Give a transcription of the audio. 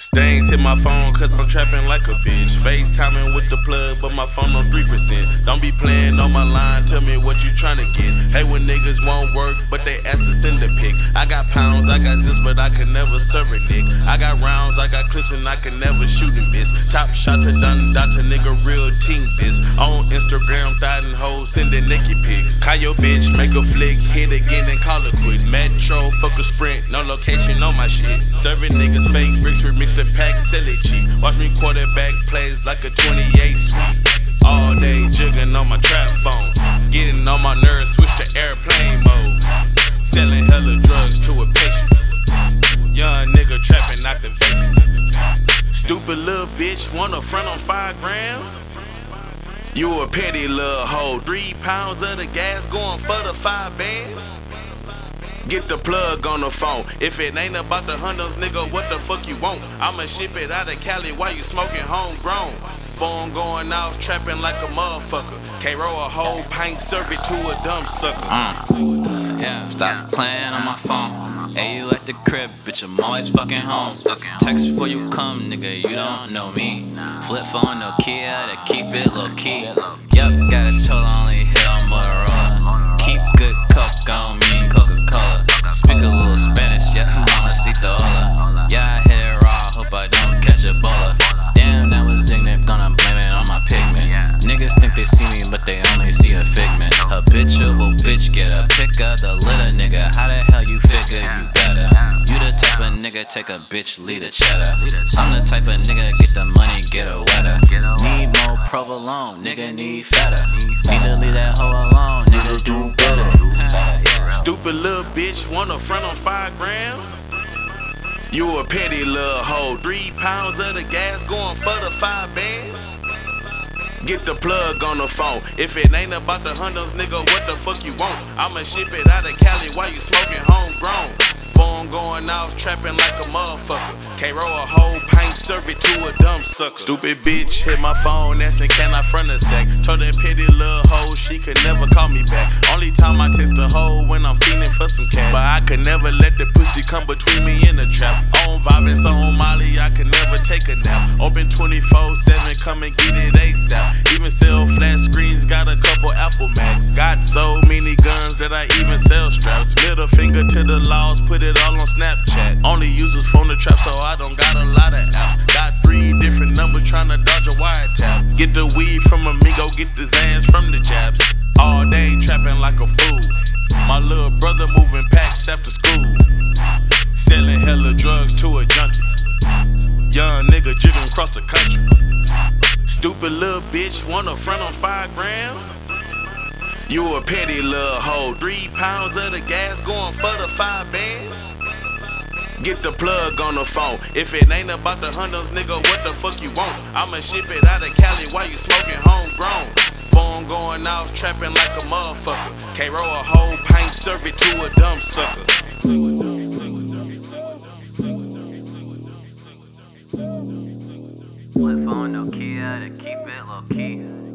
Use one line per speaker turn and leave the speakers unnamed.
Stains hit my phone cause I'm trapping like a bitch. FaceTiming with the plug, but my phone on 3%. Don't be playing on my line, tell me what you tryna get. Hey, when niggas won't work, but they answer send a pic. I got pounds, I got zips, but I can never serve a nick. I got rounds, I got clips, and I can never shoot and miss. Top shot to done, doctor nigga, real team this. On Instagram, thotting hoes, sending naked pics. Call your bitch, make a flick, hit again, and call it quits. Metro, fuck a sprint, no location on my shit. Serving niggas fake bricks, remix the pack, sell it cheap. Watch me quarterback plays like a 28 sweep. All day jigging on my trap phone. Getting on my nerves, switch to airplane mode. Selling hella drugs to a patient. Young nigga trapping out the vacant. Stupid little bitch, wanna front on 5 grams? You a petty little hoe. 3 pounds of the gas going for the 5 bands? Get the plug on the phone. If it ain't about the hundos, nigga, what the fuck you want? I'ma ship it out of Cali while you smoking homegrown. Phone going off, trapping like a motherfucker. K-roll a whole pint, serve it to a dumb sucker.
Stop playing on my phone. Hey, you at the crib, bitch, I'm always fucking home. Just text before you come, nigga, you don't know me. Flip phone, Nokia, to keep it low key. Yup, got a total, only hit on Motorola. Keep good coke on me and Coca-Cola. Speak a little Spanish, yeah, mamacita hola. Yeah, I hit it raw, hope I don't catch Ebola. Damn, that was ignorant, gonna blame it on my pigment. Niggas think they see me, but they only see a figment. Habitual bitch, get a pick of the litter, nigga. How the hell you figure you better? You the type of nigga, take a bitch, lead a cheddar. I'm the type of nigga, get the money, get a wetter. Need more provolone, nigga, need fatter. Need to leave that hoe alone, nigga, do better.
Stupid little bitch, wanna front on 5 grams? You a petty little hoe. 3 pounds of the gas going for the 5 bands? Get the plug on the phone. If it ain't about the hundos, nigga, what the fuck you want? I'ma ship it out of Cali while you smoking homegrown. Phone going off, trapping like a motherfucker. K-roll a whole pint, serve it to a dumb sucker. Stupid bitch hit my phone, asking can I front a sack. Told that petty little hoe she could never call me back. Only time I text a hoe when I'm feeling for some cash. But I could never let the pussy come between me and the trap. On vibing, so on Molly, I could never take a nap. Open 24/7, come and get it ASAP. Even sell flat screens, got a couple Apple Macs. Got so many guns that I even sell straps. Middle finger to the laws, put it all on Snapchat. Only use this phone to trap, so I don't got a lot of apps. Got 3 different numbers tryna dodge a wiretap. Get the weed from Amigo, get the Zans from the Japs. All day trapping like a fool. My little brother moving packs after school. Selling hella drugs to a junkie. Young nigga jigging across the country. Stupid little bitch, wanna front on 5 grams? You a petty little hoe. 3 pounds of the gas going for the 5 bands? Get the plug on the phone. If it ain't about the hundos, nigga, what the fuck you want? I'ma ship it out of Cali while you smoking homegrown. Phone going off, trapping like a motherfucker. K-roll a whole pint, serve it to a dumb sucker.
Flip phone, Nokia, to keep it low key.